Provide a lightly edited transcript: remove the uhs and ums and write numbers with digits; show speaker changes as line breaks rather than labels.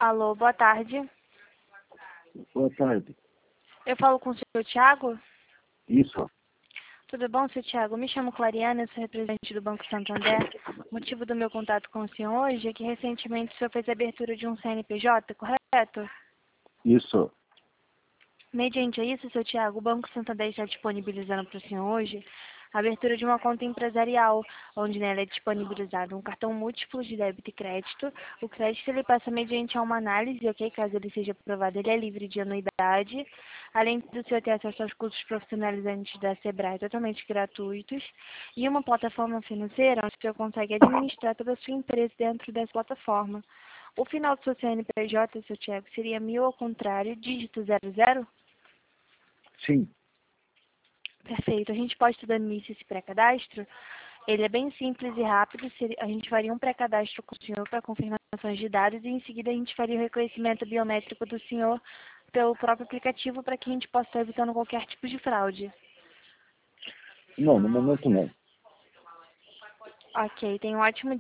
Alô, boa tarde.
Boa tarde.
Eu falo com o senhor Thiago?
Isso.
Tudo bom, senhor Thiago? Me chamo Clariana, eu sou representante do Banco Santander. O motivo do meu contato com o senhor hoje é que recentemente o senhor fez a abertura de um CNPJ, correto?
Isso.
Mediante a isso, senhor Thiago, o Banco Santander está disponibilizando para o senhor hoje a abertura de uma conta empresarial, onde nela é disponibilizado um cartão múltiplo de débito e crédito. O crédito ele passa mediante a uma análise, ok? Caso ele seja aprovado, ele é livre de anuidade. Além do senhor ter acesso aos cursos profissionalizantes da Sebrae totalmente gratuitos. E uma plataforma financeira onde o senhor consegue administrar toda a sua empresa dentro dessa plataforma. O final do seu CNPJ, seu Thiago, seria 1000 ao contrário, dígito 00?
Sim.
Perfeito. A gente pode estar dando início a esse pré-cadastro. Ele é bem simples e rápido. A gente faria um pré-cadastro com o senhor para confirmações de dados e em seguida a gente faria o reconhecimento biométrico do senhor pelo próprio aplicativo para que a gente possa estar evitando qualquer tipo de fraude.
Não, no momento não.
Ok, tenha um ótimo dia.